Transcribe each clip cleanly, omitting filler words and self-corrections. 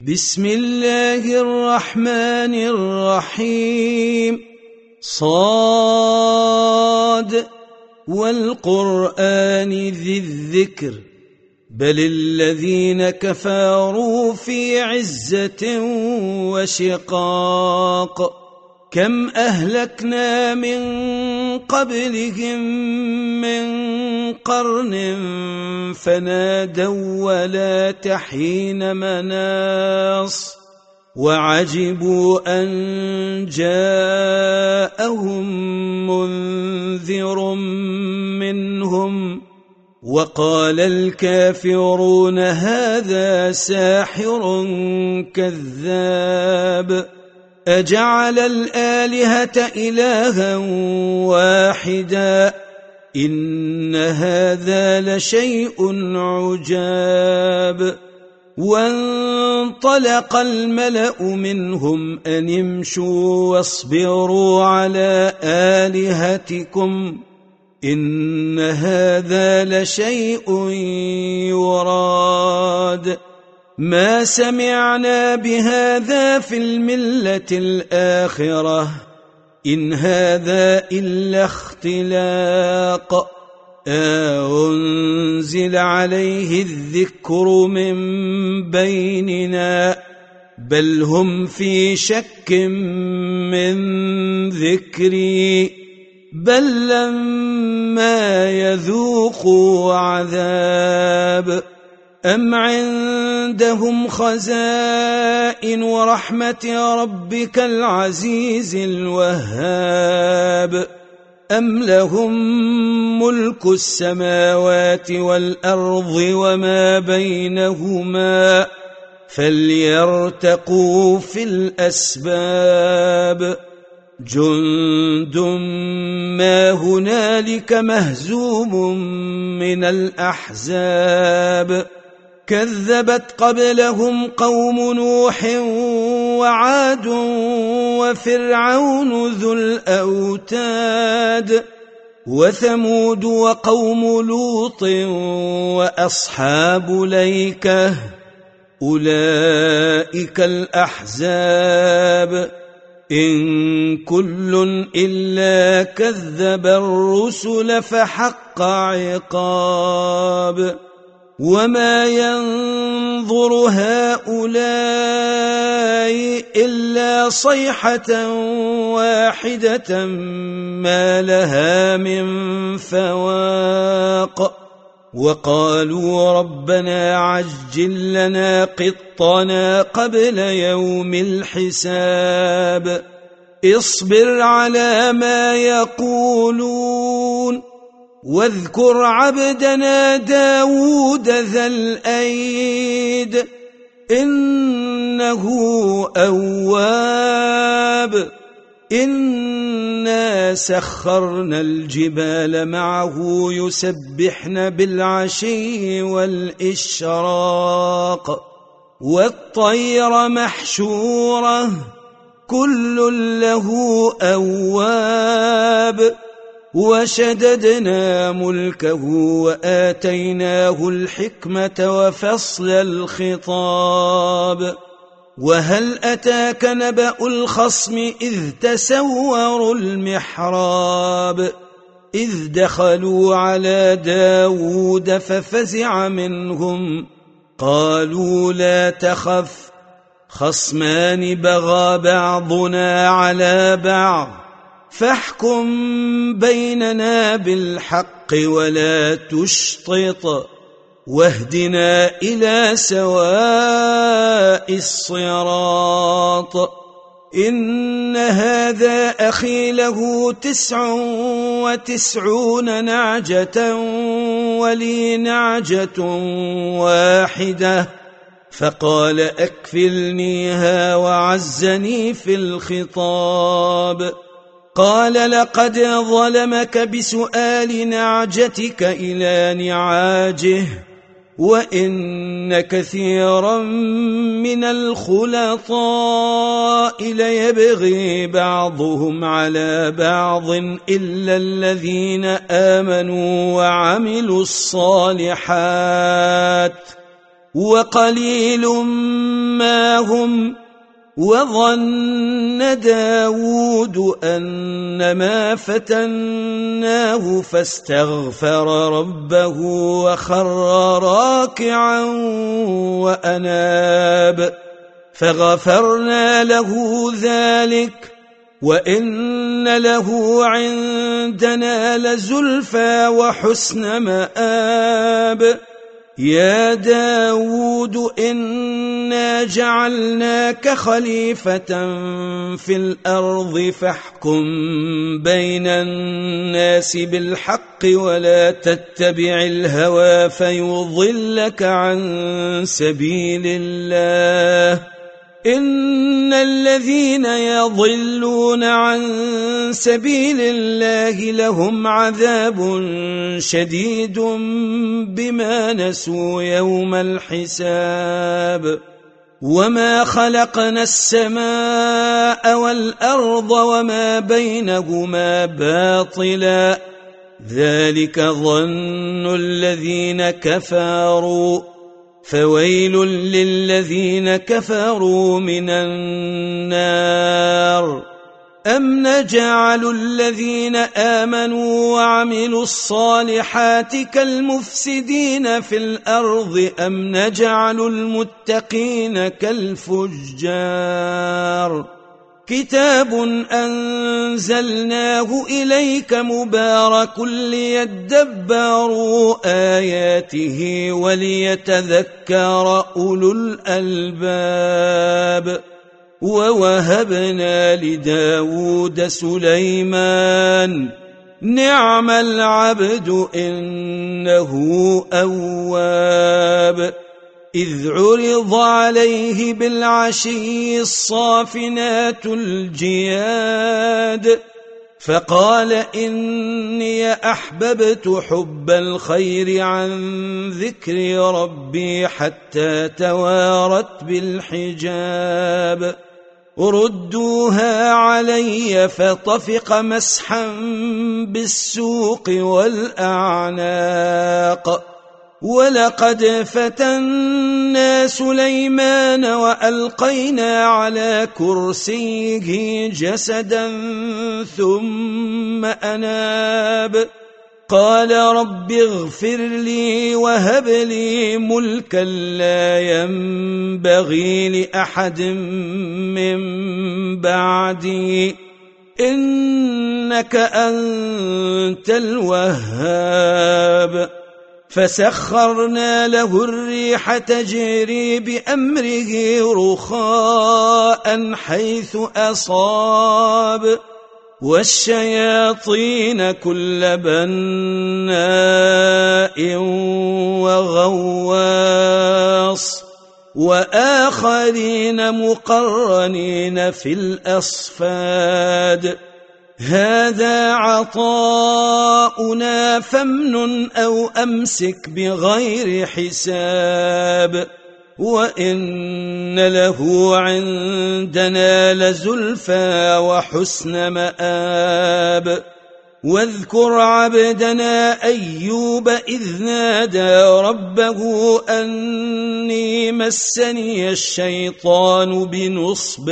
بسم الله الرحمن الرحيم. صاد والقرآن ذي الذكر، بل الذين كفروا في عزة وشقاق. كم أهلكنا من قبلهم من قرن فنادوا ولا تحين مناص، وعجبوا أن جاءهم منذر منهم، وقال الكافرون هذا ساحر كذاب. أجعل الآلهة إلها واحدا إن هذا لشيء عجاب. وانطلق الملأ منهم أن امشوا واصبروا على آلهتكم إن هذا لشيء يراد. ما سمعنا بهذا في الملة الآخرة إن هذا إلا اختلاق. أنزل عليه الذكر من بيننا بل هم في شك من ذكري، بل لما يذوقوا عذاب. أم عندهم خزائن رحمة ربك العزيز الوهاب، أم لهم ملك السماوات والأرض وما بينهما فليرتقوا في الأسباب. جند ما هنالك مهزوم من الأحزاب، كذبت قبلهم قوم نوح وعاد وفرعون ذو الأوتاد، وثمود وقوم لوط وأصحاب ليكة، أولئك الأحزاب. إن كل إلا كذب الرسل فحق عقاب. وما ينظر هؤلاء إلا صيحة واحدة ما لها من فواق. وقالوا ربنا عجل لنا قطنا قبل يوم الحساب. اصبر على ما يقولون واذكر عبدنا داود ذا الأيد إنه أواب. إنا سخرنا الجبال معه يسبحن بالعشي والإشراق، والطير محشورة كل له أواب. وشددنا ملكه وآتيناه الحكمة وفصل الخطاب. وهل أتاك نبأ الخصم إذ تسوروا المحراب، إذ دخلوا على داود ففزع منهم، قالوا لا تخف خصمان بغى بعضنا على بعض، فاحكم بيننا بالحق ولا تشطط، واهدنا إلى سواء الصراط. إن هذا أخي له 99 نعجة ولي نعجة واحدة، فقال أكفلنيها وعزني في الخطاب. قال لقد ظلمك بسؤال نعجتك إلى نعاجه، وإن كثيرا من الخلطاء ليبغي بعضهم على بعض إلا الذين آمنوا وعملوا الصالحات وقليل ما هم. وظن داود أنما فتناه فاستغفر ربه وخر راكعا وأناب، فغفرنا له ذلك وإن له عندنا لزلفى وحسن مآب. يا داود إنا جعلناك خليفة في الأرض فاحكم بين الناس بالحق ولا تتبع الهوى فيضلك عن سبيل الله. إن الذين يضلون عن سبيل الله لهم عذاب شديد بما نسوا يوم الحساب. وما خلقنا السماء والأرض وما بينهما باطلا، ذلك ظن الذين كفروا، فويل للذين كفروا من النار. أم نجعل الذين آمنوا وعملوا الصالحات كالمفسدين في الأرض أم نجعل المتقين كالفجار؟ كتاب أنزلناه إليك مبارك ليدبروا آياته وليتذكر أولو الألباب. ووهبنا لداود سليمان نعم العبد إنه أواب. إذ عرض عليه بالعشي الصافنات الجياد فقال إني أحببت حب الخير عن ذكر ربي حتى توارت بالحجاب. ردوها علي فطفق مسحا بالسوق والأعناق. ولقد فتنا سليمان وألقينا على كرسيه جسدا ثم أناب. قال رب اغفر لي وهب لي ملكا لا ينبغي لأحد من بعدي إنك أنت الوهاب. فسخرنا له الريح تجري بأمره رخاء حيث أصاب والشياطين كل بناء وغواص وآخرين مقرنين في الأصفاد. هذا عطاؤنا فامنن أو أمسك بغير حساب وإن له عندنا لزلفى وحسن مآب. واذكر عبدنا أيوب إذ نادى ربه أني مسني الشيطان بنصب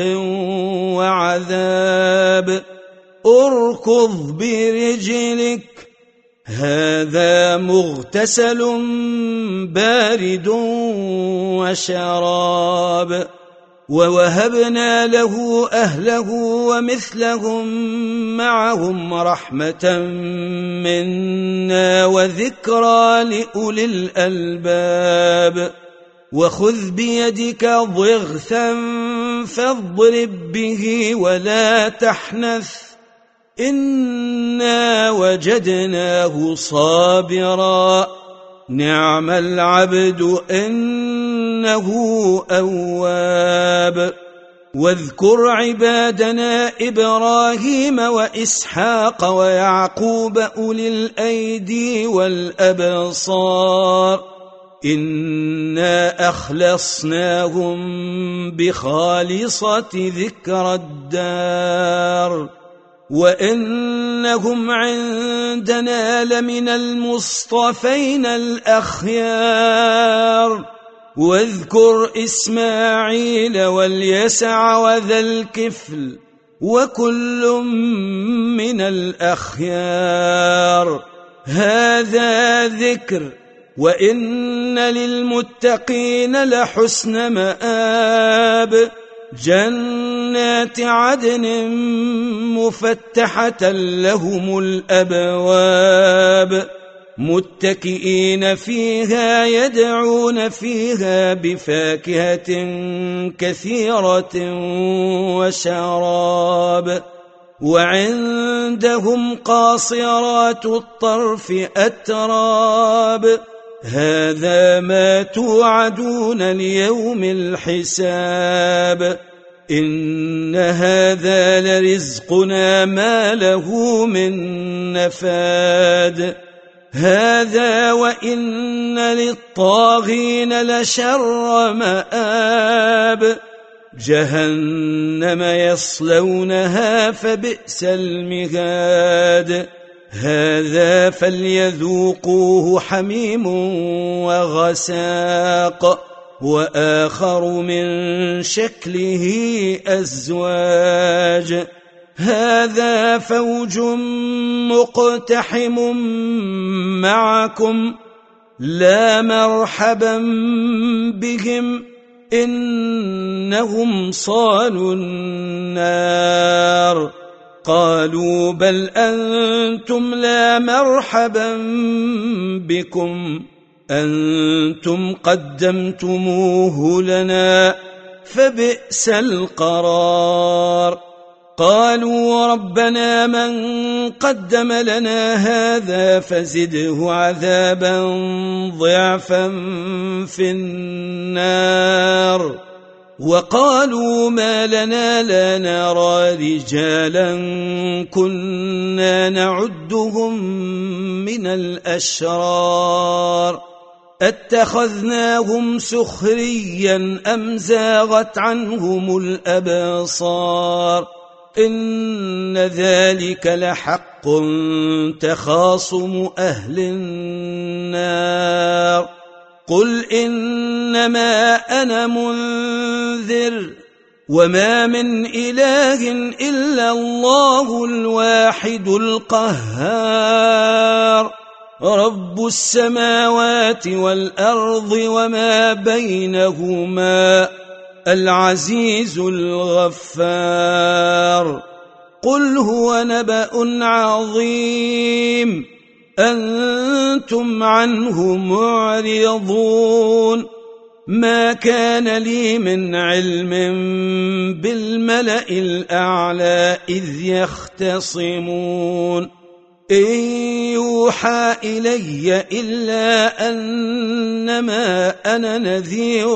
وعذاب. اركض برجلك هذا مغتسل بارد وشراب. ووهبنا له أهله ومثلهم معهم رحمة منا وذكرى لأولي الألباب. وخذ بيدك ضغثا فاضرب به ولا تحنث إنا وجدناه صابرا نعم العبد إنه أواب. واذكر عبادنا إبراهيم وإسحاق ويعقوب أولي الأيدي والأبصار إنا أخلصناهم بخالصة ذكر الدار وإنهم عندنا لمن المصطفين الأخيار. واذكر إسماعيل واليسع وذا الكفل وكل من الأخيار. هذا ذكر، وإن للمتقين لحسن مآب. جنات عدن مفتحة لهم الأبواب، متكئين فيها يدعون فيها بفاكهة كثيرة وشراب. وعندهم قاصرات الطرف أتراب. هذا ما توعدون ليوم الحساب. إن هذا لرزقنا ما له من نفاد. هذا وإن للطاغين لشر مآب. جهنم يصلونها فبئس المهاد. هذا فليذوقوه حميم وغساق، وآخر من شكله أزواج. هذا فوج مقتحم معكم، لا مرحبا بهم، إنهم صالوا النار. قالوا بل أنتم لا مرحبا بكم، أنتم قدمتموه لنا، فبئس القرار. قالوا ربنا من قدم لنا هذا فزده عذابا ضعفا في النار. وقالوا ما لنا لا نرى رجالا كنا نعدهم من الأشرار اتخذناهم سخريا أم زاغت عنهم الأبصار. إن ذلك لحق تخاصم أهل النار. قل إنما أنا منذر وما من إله إلا الله الواحد القهار. رب السماوات والأرض وما بينهما العزيز الغفار. قل هو نبأ عظيم أنتم عنه معرضون. ما كان لي من علم بالملأ الأعلى إذ يختصمون. إن يوحى إلي إلا أنما أنا نذير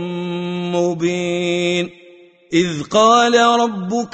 مبين. إذ قال ربك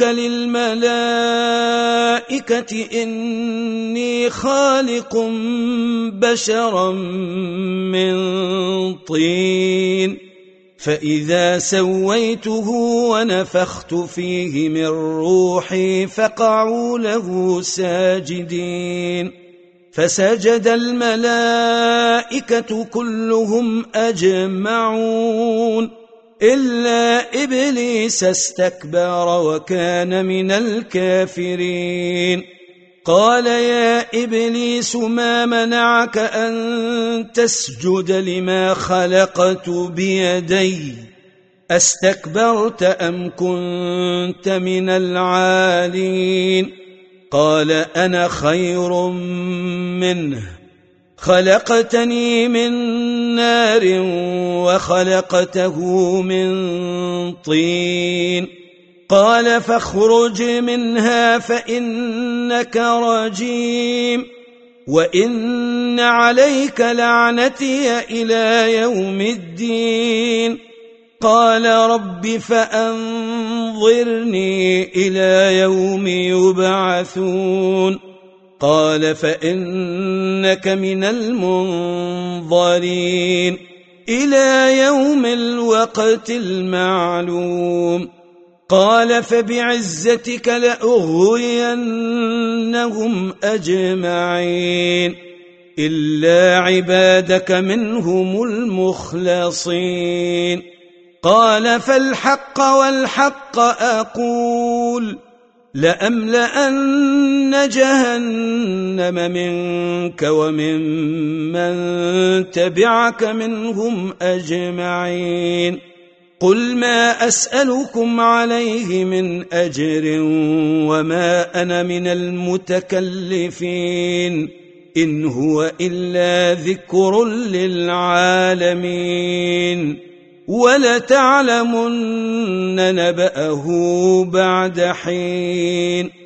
للملائكة إني خالق بشرا من طين، فإذا سويته ونفخت فيه من روحي فقعوا له ساجدين. فسجد الملائكة كلهم أجمعون إلا إبليس استكبر وكان من الكافرين. قال يا إبليس ما منعك أن تسجد لما خلقت بيدي؟ أستكبرت أم كنت من العالين؟ قال أنا خير منه، خلقتني من نار وخلقته من طين. قال فاخرج منها فإنك رجيم وإن عليك لعنتي إلى يوم الدين. قال رب فأنظرني إلى يوم يبعثون. قال فإنك من المنظرين إلى يوم الوقت المعلوم. قال فبعزتك لأغوينهم أجمعين إلا عبادك منهم المخلصين قال فالحق والحق أقول لأملأن جهنم منك وممن تبعك منهم أجمعين قل ما أسألكم عليه من أجر وما أنا من المتكلفين إن هو إلا ذكر للعالمين ولتعلمن نبأه بعد حين